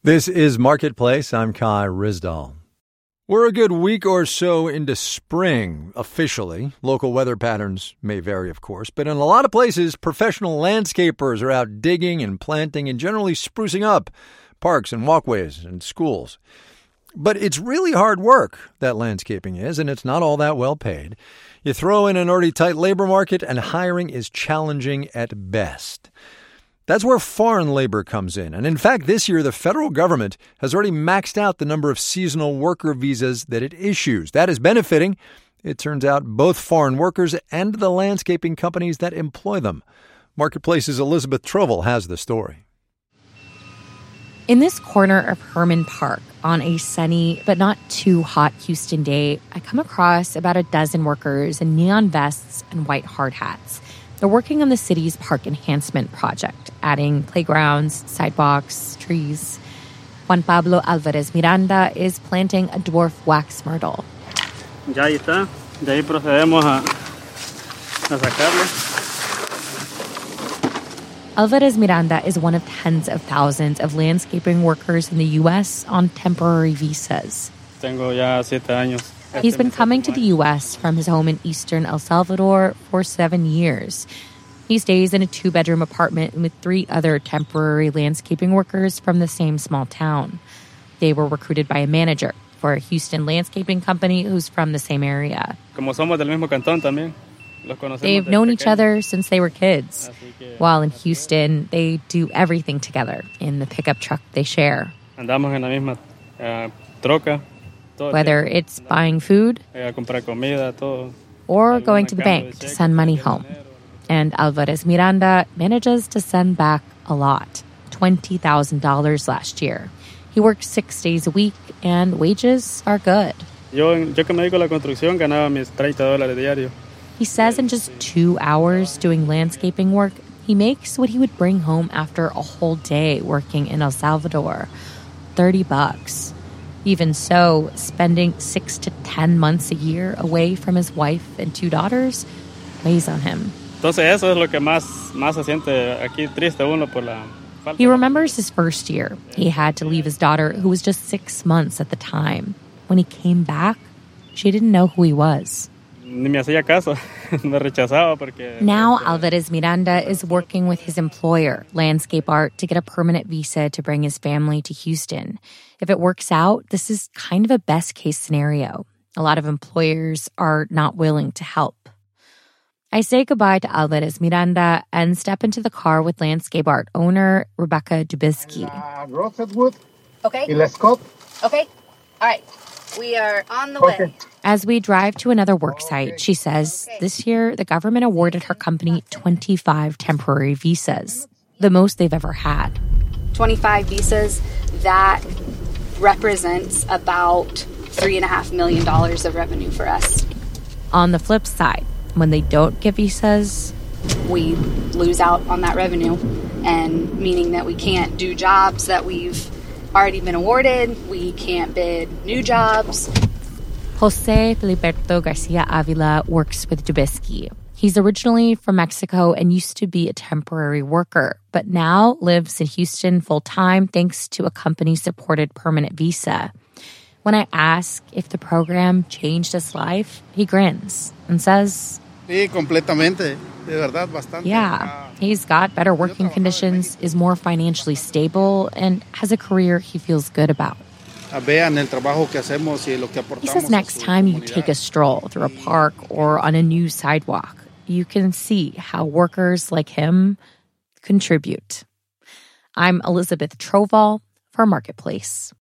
This is Marketplace. I'm Kai Rizdal. We're a good week or so into spring, officially. Local weather patterns may vary, of course, but in a lot of places, professional landscapers are out digging and planting and generally sprucing up parks and walkways and schools. But it's really hard work, that landscaping is, and it's not all that well paid. You throw in an already tight labor market, and hiring is challenging at best. That's where foreign labor comes in. And in fact, this year, the federal government has already maxed out the number of seasonal worker visas that it issues. That is benefiting, it turns out, both foreign workers and the landscaping companies that employ them. Marketplace's Elizabeth Trovel has the story. In this corner of Herman Park, on a sunny but not too hot Houston day, I come across about a dozen workers in neon vests and white hard hats. They're working on the city's park enhancement project, adding playgrounds, sidewalks, trees. Juan Pablo Alvarez Miranda is planting a dwarf wax myrtle. Ya ahí está. De ahí procedemos a sacarlo. Alvarez Miranda is one of tens of thousands of landscaping workers in the U.S. on temporary visas. Tengo ya 7 años. He's been coming to the U.S. from his home in eastern El Salvador for 7 years. He stays in a 2-bedroom apartment with 3 other temporary landscaping workers from the same small town. They were recruited by a manager for a Houston landscaping company who's from the same area. Como somos del mismo cantón también. They've known each other since they were kids. While in Houston, they do everything together in the pickup truck they share. Andamos en la misma troca. Whether it's buying food or going to the bank to send money home. And Alvarez Miranda manages to send back a lot, $20,000 last year. He works 6 days a week, and wages are good. Yo que me dedico a la construcción ganaba mis $30 diario. He says in just 2 hours doing landscaping work, he makes what he would bring home after a whole day working in El Salvador, $30. Even so, spending 6 to 10 months a year away from his wife and 2 daughters weighs on him. Entonces eso es lo que más se siente aquí triste uno por la falta. He remembers his first year. He had to leave his daughter, who was just 6 months at the time. When he came back, she didn't know who he was. Ni me hacía caso. Me rechazaba porque... Now Alvarez Miranda is working with his employer, Landscape Art, to get a permanent visa to bring his family to Houston. If it works out, this is kind of a best-case scenario. A lot of employers are not willing to help. I say goodbye to Alvarez Miranda and step into the car with Landscape Art owner Rebecca Dubisky. Rosewood. Okay. Y La Scott. Okay. All right. We are on the way. As we drive to another work site, she says this year the government awarded her company 25 temporary visas, the most they've ever had. 25 visas, that represents about $3.5 million of revenue for us. On the flip side, when they don't get visas, we lose out on that revenue, and meaning that we can't do jobs that we've already been awarded, we can't bid new jobs. Jose Filiberto Garcia Avila works with Dubisky. He's originally from Mexico and used to be a temporary worker, but now lives in Houston full-time thanks to a company-supported permanent visa. When I ask if the program changed his life, he grins and says, Sí, completamente. De verdad, bastante. Yeah, he's got better working conditions, is more financially stable, and has a career he feels good about. He says next time you take a stroll through a park or on a new sidewalk, you can see how workers like him contribute. I'm Elizabeth Troval for Marketplace.